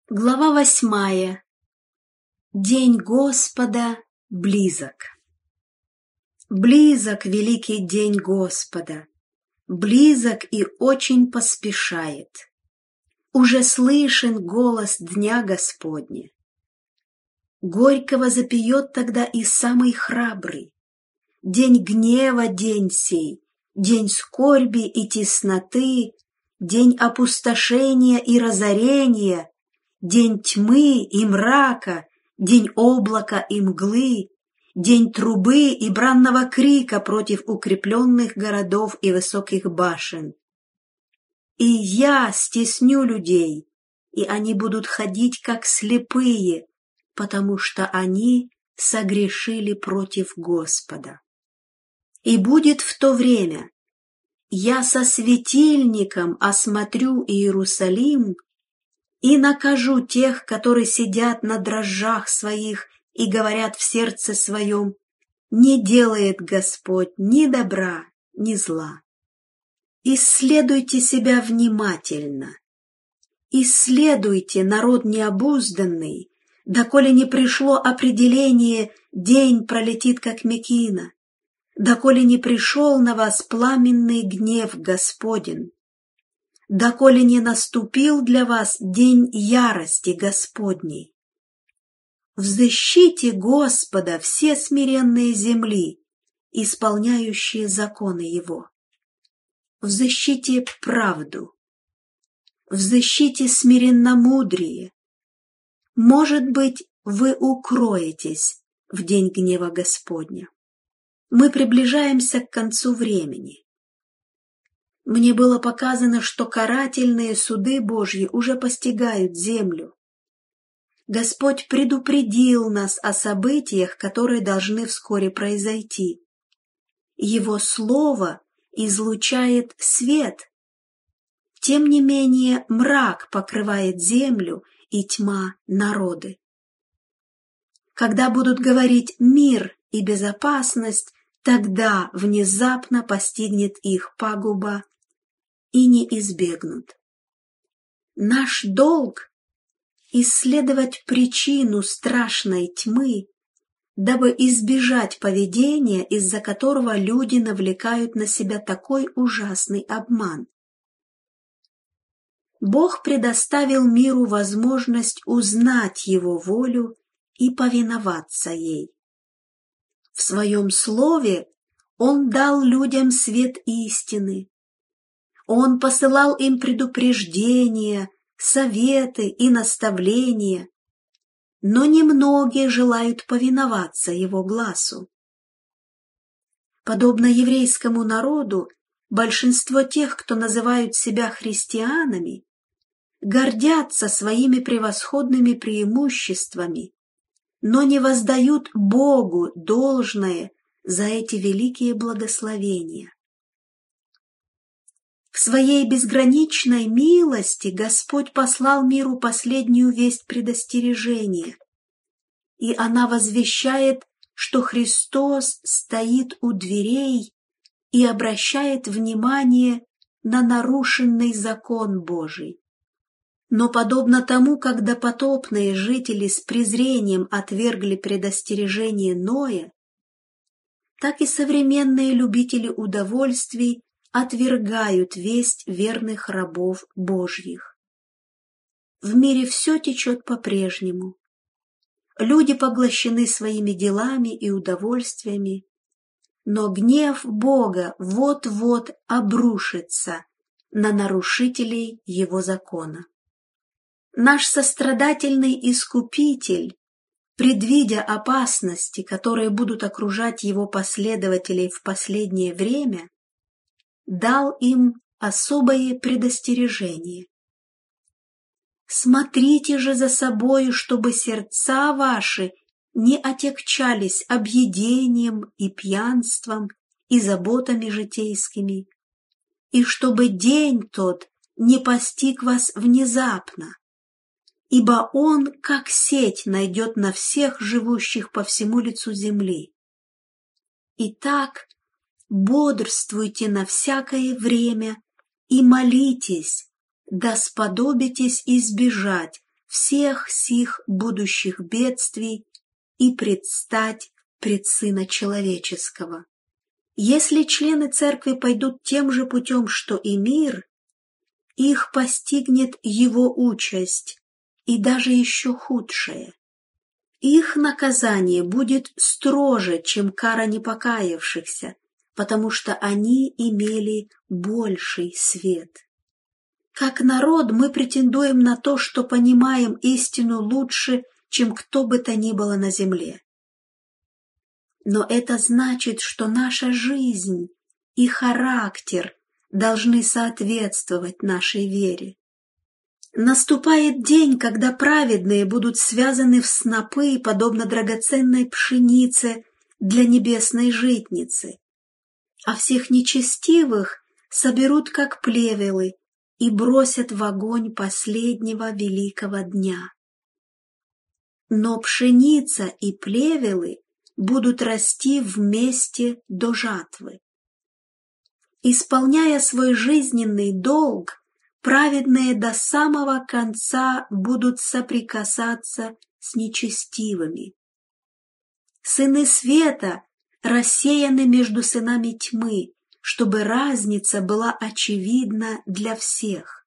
Глава 8. День Господа близок. Близок великий день Господа, близок и очень поспешает. Уже слышен голос дня Господня. Горького запоет тогда и самый храбрый. День гнева день сей, день скорби и тесноты, день опустошения и разорения, день тьмы и мрака, день облака и мглы, день трубы и бранного крика против укрепленных городов и высоких башен. И я стесню людей, и они будут ходить как слепые, потому что они согрешили против Господа. И будет в то время: я со светильником осмотрю Иерусалим и накажу тех, которые сидят на дрожжах своих и говорят в сердце своем: не делает Господь ни добра, ни зла. Исследуйте себя внимательно. Исследуйте, народ необузданный, доколе не пришло определение, день пролетит, как мекина, доколе не пришел на вас пламенный гнев Господень, доколе не наступил для вас день ярости Господней. Взыщите Господа все смиренные земли, исполняющие законы Его. Взыщите правду, взыщите смиренномудрие. Может быть, вы укроетесь в день гнева Господня. Мы приближаемся к концу времени. Мне было показано, что карательные суды Божьи уже постигают землю. Господь предупредил нас о событиях, которые должны вскоре произойти. Его Слово излучает свет. Тем не менее, мрак покрывает землю и тьма народы. Когда будут говорить «мир» и «безопасность», тогда внезапно постигнет их пагуба, и не избегнут. Наш долг — исследовать причину страшной тьмы, дабы избежать поведения, из-за которого люди навлекают на себя такой ужасный обман. Бог предоставил миру возможность узнать Его волю и повиноваться ей. В Своем Слове Он дал людям свет истины. Он посылал им предупреждения, советы и наставления, но немногие желают повиноваться Его гласу. Подобно еврейскому народу, большинство тех, кто называют себя христианами, гордятся своими превосходными преимуществами, но не воздают Богу должное за эти великие благословения. В Своей безграничной милости Господь послал миру последнюю весть предостережения, и она возвещает, что Христос стоит у дверей и обращает внимание на нарушенный закон Божий. Но подобно тому, как допотопные жители с презрением отвергли предостережение Ноя, так и современные любители удовольствий отвергают весть верных рабов Божьих. В мире все течет по-прежнему. Люди поглощены своими делами и удовольствиями, но гнев Бога вот-вот обрушится на нарушителей Его закона. Наш сострадательный Искупитель, предвидя опасности, которые будут окружать Его последователей в последнее время, дал им особое предостережение. Смотрите же за собою, чтобы сердца ваши не отягчались объедением и пьянством и заботами житейскими, и чтобы день тот не постиг вас внезапно, ибо он, как сеть, найдет на всех живущих по всему лицу земли. Итак, бодрствуйте на всякое время и молитесь, да сподобитесь избежать всех сих будущих бедствий и предстать пред Сына Человеческого. Если члены церкви пойдут тем же путем, что и мир, их постигнет его участь, и даже еще худшее. Их наказание будет строже, чем кара непокаявшихся, потому что они имели больший свет. Как народ мы претендуем на то, что понимаем истину лучше, чем кто бы то ни было на земле. Но это значит, что наша жизнь и характер должны соответствовать нашей вере. Наступает день, когда праведные будут связаны в снопы, подобно драгоценной пшенице для небесной житницы, а всех нечестивых соберут, как плевелы, и бросят в огонь последнего великого дня. Но пшеница и плевелы будут расти вместе до жатвы. Исполняя свой жизненный долг, праведные до самого конца будут соприкасаться с нечестивыми. Сыны света рассеяны между сынами тьмы, чтобы разница была очевидна для всех.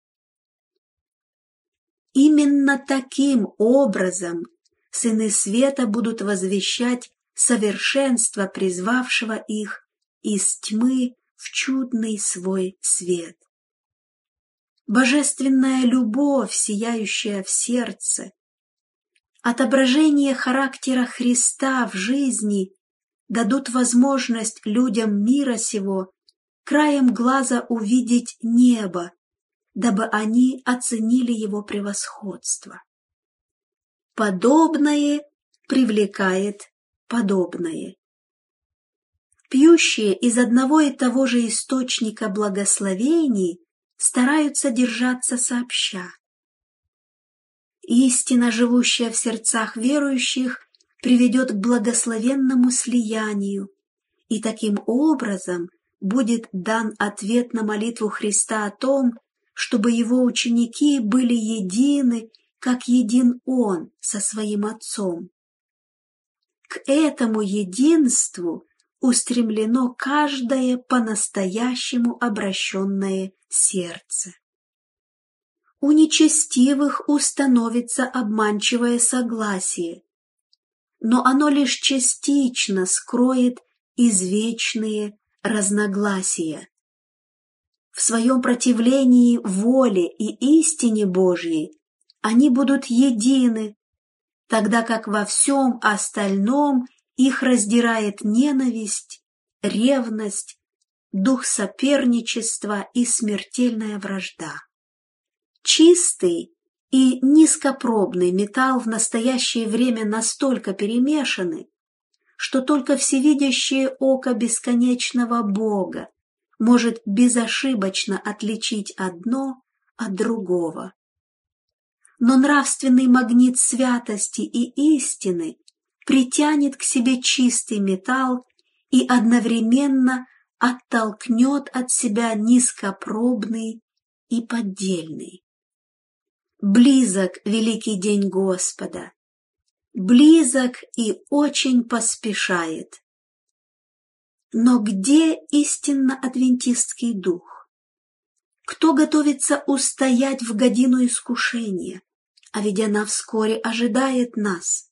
Именно таким образом сыны света будут возвещать совершенство призвавшего их из тьмы в чудный свой свет. Божественная любовь, сияющая в сердце, отображение характера Христа в жизни дадут возможность людям мира сего краем глаза увидеть небо, дабы они оценили его превосходство. Подобное привлекает подобное. Пьющие из одного и того же источника благословений стараются держаться сообща. Истина, живущая в сердцах верующих, приведет к благословенному слиянию, и таким образом будет дан ответ на молитву Христа о том, чтобы его ученики были едины, как един Он со своим Отцом. К этому единству устремлено каждое по-настоящему обращенное сердце. У нечестивых установится обманчивое согласие, но оно лишь частично скроет извечные разногласия. В своем противлении воле и истине Божьей они будут едины, тогда как во всем остальном их раздирает ненависть, ревность, дух соперничества и смертельная вражда. Чистый и низкопробный металл в настоящее время настолько перемешаны, что только всевидящее око бесконечного Бога может безошибочно отличить одно от другого. Но нравственный магнит святости и истины притянет к себе чистый металл и одновременно оттолкнет от себя низкопробный и поддельный. Близок великий день Господа, близок и очень поспешает. Но где истинно адвентистский дух? Кто готовится устоять в годину искушения, а ведь она вскоре ожидает нас?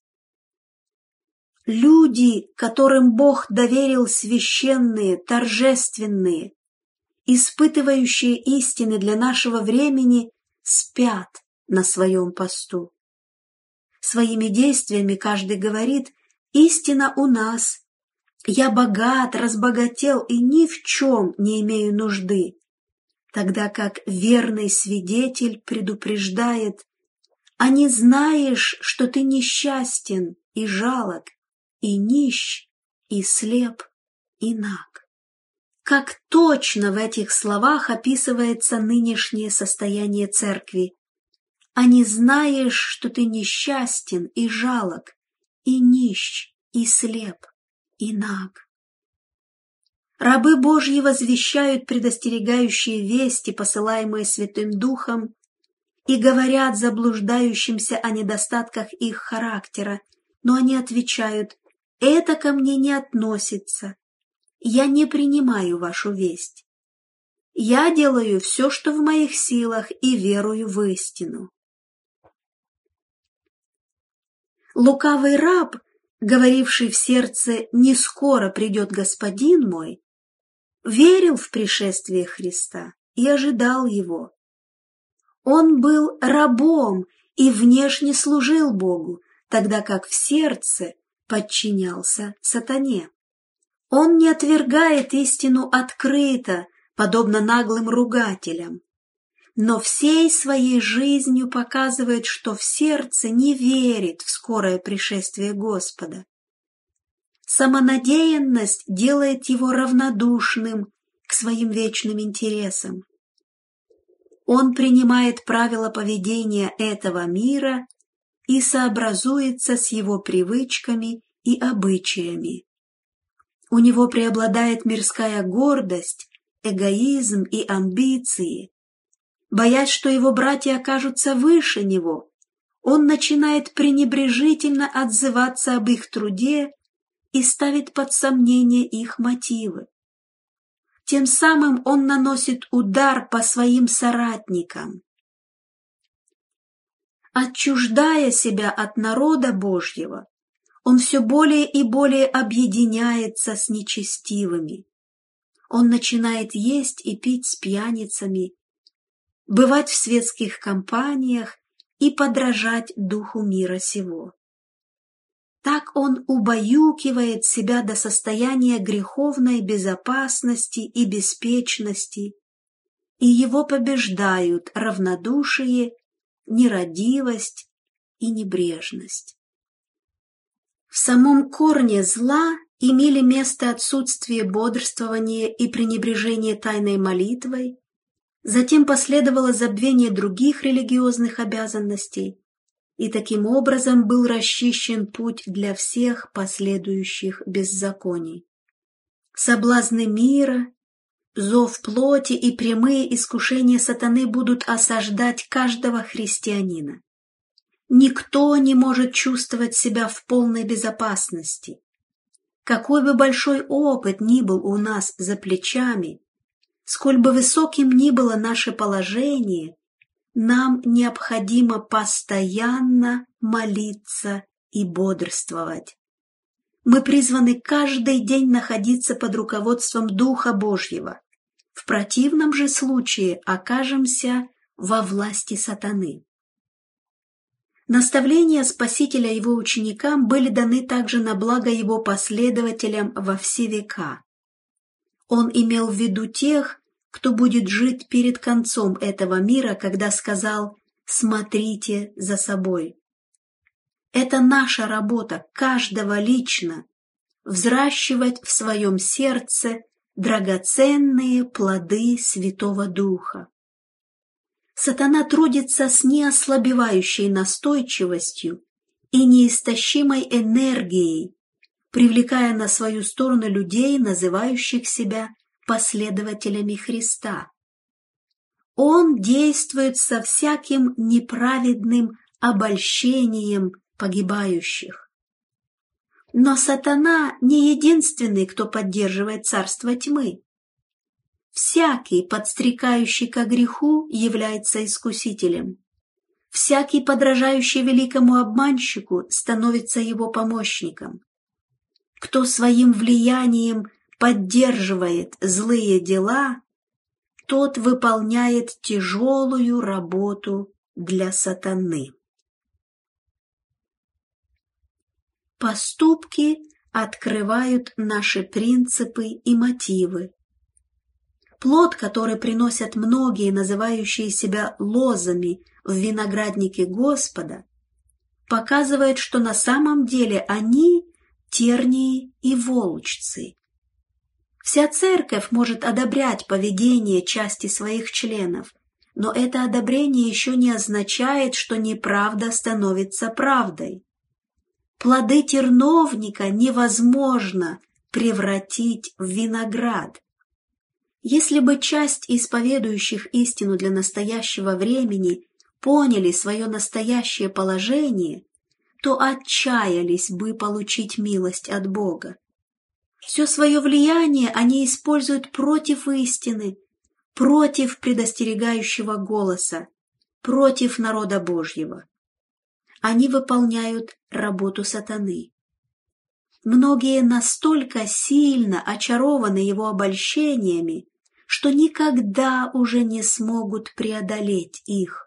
Люди, которым Бог доверил священные, торжественные, испытывающие истины для нашего времени, спят на своем посту. Своими действиями каждый говорит: истина у нас, я богат, разбогател и ни в чем не имею нужды, тогда как верный свидетель предупреждает: а не знаешь, что ты несчастен и жалок, и нищ, и слеп, и наг. Как точно в этих словах описывается нынешнее состояние церкви. А не знаешь, что ты несчастен и жалок, и нищ, и слеп, и наг. Рабы Божьи возвещают предостерегающие вести, посылаемые Святым Духом, и говорят заблуждающимся о недостатках их характера, но они отвечают: «Это ко мне не относится, я не принимаю вашу весть. Я делаю все, что в моих силах, и верую в истину». Лукавый раб, говоривший в сердце: «Не скоро придет Господин мой», верил в пришествие Христа и ожидал его. Он был рабом и внешне служил Богу, тогда как в сердце подчинялся сатане. Он не отвергает истину открыто, подобно наглым ругателям, но всей своей жизнью показывает, что в сердце не верит в скорое пришествие Господа. Самонадеянность делает его равнодушным к своим вечным интересам. Он принимает правила поведения этого мира и сообразуется с его привычками и обычаями. У него преобладает мирская гордость, эгоизм и амбиции. Боясь, что его братья окажутся выше него, он начинает пренебрежительно отзываться об их труде и ставит под сомнение их мотивы. Тем самым он наносит удар по своим соратникам. Отчуждая себя от народа Божьего, он все более и более объединяется с нечестивыми. Он начинает есть и пить с пьяницами, бывать в светских компаниях и подражать духу мира сего. Так он убаюкивает себя до состояния греховной безопасности и беспечности, и его побеждают равнодушие, нерадивость и небрежность. В самом корне зла имели место отсутствие бодрствования и пренебрежение тайной молитвой, затем последовало забвение других религиозных обязанностей, и таким образом был расчищен путь для всех последующих беззаконий. Соблазны мира, зов плоти и прямые искушения сатаны будут осаждать каждого христианина. Никто не может чувствовать себя в полной безопасности. Какой бы большой опыт ни был у нас за плечами, сколь бы высоким ни было наше положение, нам необходимо постоянно молиться и бодрствовать. Мы призваны каждый день находиться под руководством Духа Божьего. В противном же случае окажемся во власти сатаны. Наставления Спасителя его ученикам были даны также на благо его последователям во все века. Он имел в виду тех, кто будет жить перед концом этого мира, когда сказал: «Смотрите за собой». Это наша работа, каждого лично, взращивать в своем сердце драгоценные плоды Святого Духа. Сатана трудится с неослабевающей настойчивостью и неистощимой энергией, привлекая на свою сторону людей, называющих себя последователями Христа. Он действует со всяким неправедным обольщением погибающих. Но сатана не единственный, кто поддерживает царство тьмы. Всякий, подстрекающий ко греху, является искусителем. Всякий, подражающий великому обманщику, становится его помощником. Кто своим влиянием поддерживает злые дела, тот выполняет тяжелую работу для сатаны. Поступки открывают наши принципы и мотивы. Плод, который приносят многие, называющие себя лозами в винограднике Господа, показывает, что на самом деле они тернии и волчцы. Вся церковь может одобрять поведение части своих членов, но это одобрение еще не означает, что неправда становится правдой. Плоды терновника невозможно превратить в виноград. Если бы часть исповедующих истину для настоящего времени поняли свое настоящее положение, то отчаялись бы получить милость от Бога. Все свое влияние они используют против истины, против предостерегающего голоса, против народа Божьего. Они выполняют работу сатаны. Многие настолько сильно очарованы его обольщениями, что никогда уже не смогут преодолеть их.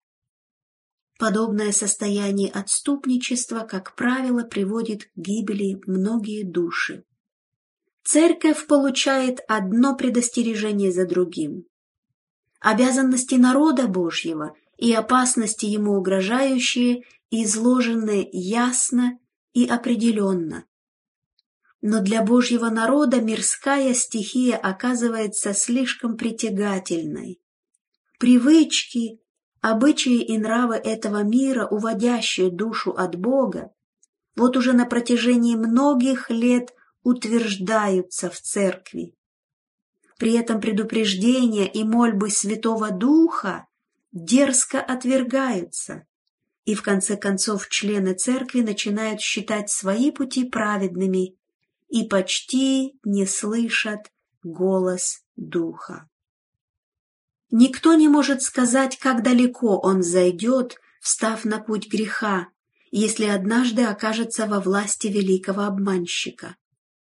Подобное состояние отступничества, как правило, приводит к гибели многие души. Церковь получает одно предостережение за другим. Обязанности народа Божьего и опасности ему угрожающие изложены ясно и определенно. Но для Божьего народа мирская стихия оказывается слишком притягательной. Привычки, обычаи и нравы этого мира, уводящие душу от Бога, вот уже на протяжении многих лет утверждаются в церкви. При этом предупреждения и мольбы Святого Духа дерзко отвергаются, и в конце концов члены церкви начинают считать свои пути праведными и почти не слышат голос Духа. Никто не может сказать, как далеко он зайдет, встав на путь греха, если однажды окажется во власти великого обманщика.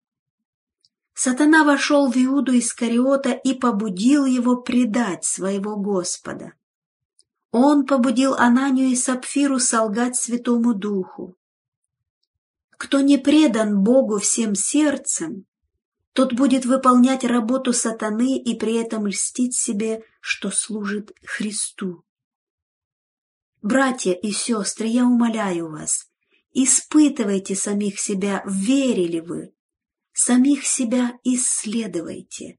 Сатана вошел в Иуду Искариота и побудил его предать своего Господа. Он побудил Ананию и Сапфиру солгать Святому Духу. Кто не предан Богу всем сердцем, тот будет выполнять работу сатаны и при этом льстить себе, что служит Христу. Братья и сестры, я умоляю вас, испытывайте самих себя, верили вы, самих себя исследуйте.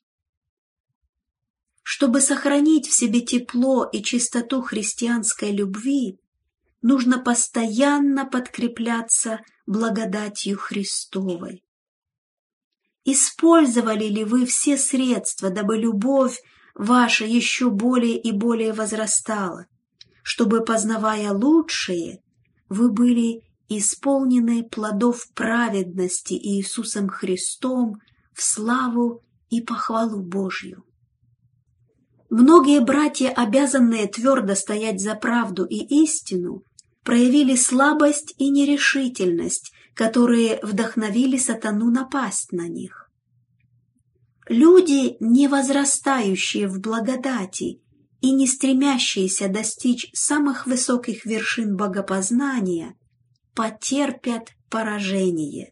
Чтобы сохранить в себе тепло и чистоту христианской любви, нужно постоянно подкрепляться благодатью Христовой. Использовали ли вы все средства, дабы любовь ваша еще более и более возрастала, чтобы, познавая лучшее, вы были исполнены плодов праведности Иисусом Христом в славу и похвалу Божью? Многие братья, обязанные твердо стоять за правду и истину, проявили слабость и нерешительность, которые вдохновили сатану напасть на них. Люди, не возрастающие в благодати и не стремящиеся достичь самых высоких вершин богопознания, потерпят поражение.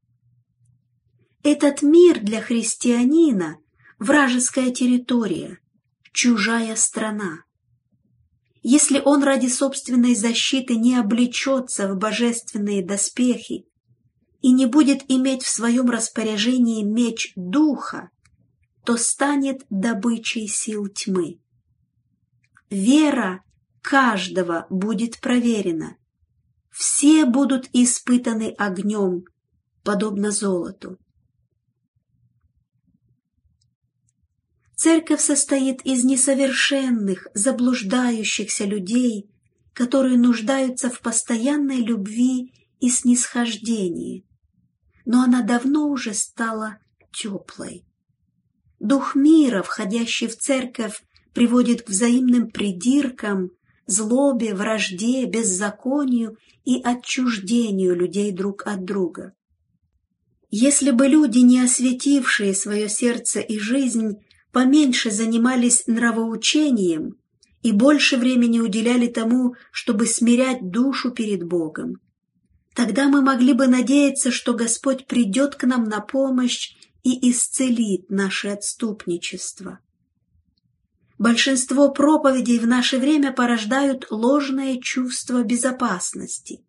Этот мир для христианина – вражеская территория, чужая страна. Если он ради собственной защиты не облечется в божественные доспехи и не будет иметь в своем распоряжении меч Духа, то станет добычей сил тьмы. Вера каждого будет проверена. Все будут испытаны огнем, подобно золоту. Церковь состоит из несовершенных, заблуждающихся людей, которые нуждаются в постоянной любви и снисхождении, но она давно уже стала теплой. Дух мира, входящий в церковь, приводит к взаимным придиркам, злобе, вражде, беззаконию и отчуждению людей друг от друга. Если бы люди, не осветившие свое сердце и жизнь, поменьше занимались нравоучением и больше времени уделяли тому, чтобы смирять душу перед Богом, тогда мы могли бы надеяться, что Господь придет к нам на помощь и исцелит наше отступничество. Большинство проповедей в наше время порождают ложное чувство безопасности.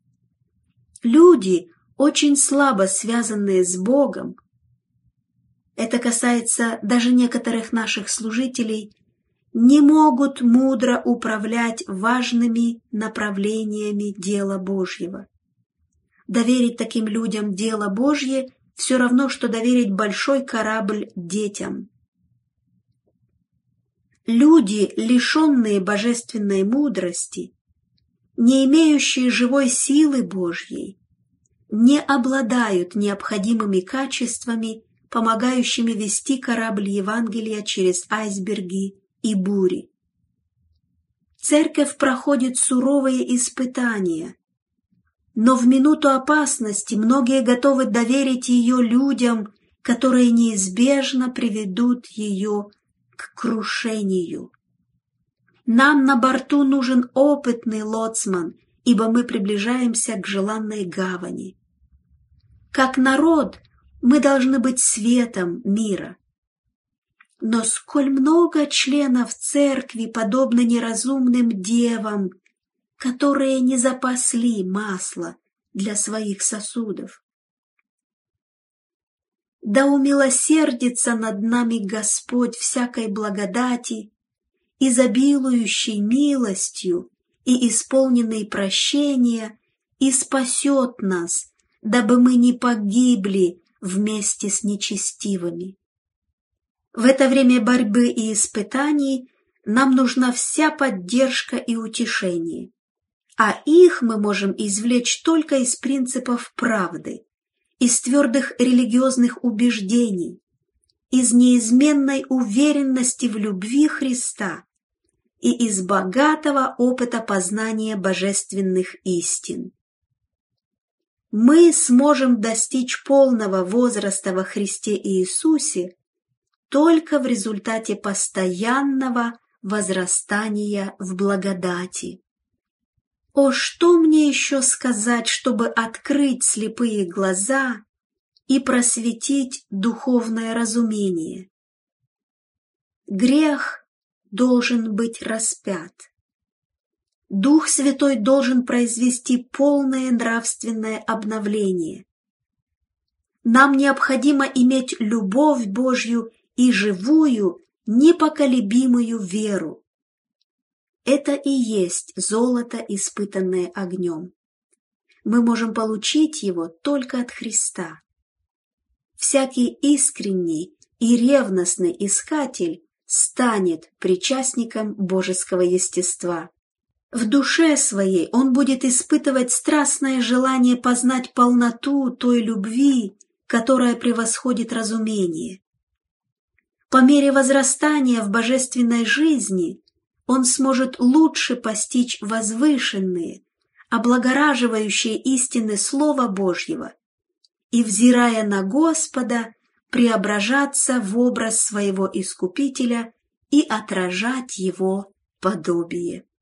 Люди, очень слабо связанные с Богом, это касается даже некоторых наших служителей, не могут мудро управлять важными направлениями дела Божьего. Доверить таким людям дело Божье все равно, что доверить большой корабль детям. Люди, лишенные божественной мудрости, не имеющие живой силы Божьей, не обладают необходимыми качествами, помогающими вести корабль Евангелия через айсберги и бури. Церковь проходит суровые испытания, но в минуту опасности многие готовы доверить ее людям, которые неизбежно приведут ее к крушению. Нам на борту нужен опытный лоцман, ибо мы приближаемся к желанной гавани. Как народ мы должны быть светом мира. Но сколь много членов церкви подобно неразумным девам, которые не запасли масло для своих сосудов. Да умилосердится над нами Господь всякой благодати, изобилующий милостью и исполненный прощения, и спасет нас, дабы мы не погибли вместе с нечестивыми. В это время борьбы и испытаний нам нужна вся поддержка и утешение, а их мы можем извлечь только из принципов правды, из твердых религиозных убеждений, из неизменной уверенности в любви Христа и из богатого опыта познания божественных истин. Мы сможем достичь полного возраста во Христе Иисусе только в результате постоянного возрастания в благодати. О, что мне еще сказать, чтобы открыть слепые глаза и просветить духовное разумение? Грех должен быть распят. Дух Святой должен произвести полное нравственное обновление. Нам необходимо иметь любовь Божью и живую, непоколебимую веру. Это и есть золото, испытанное огнем. Мы можем получить его только от Христа. Всякий искренний и ревностный искатель станет причастником божеского естества. В душе своей он будет испытывать страстное желание познать полноту той любви, которая превосходит разумение. По мере возрастания в божественной жизни он сможет лучше постичь возвышенные, облагораживающие истины Слова Божьего и, взирая на Господа, преображаться в образ своего Искупителя и отражать Его подобие.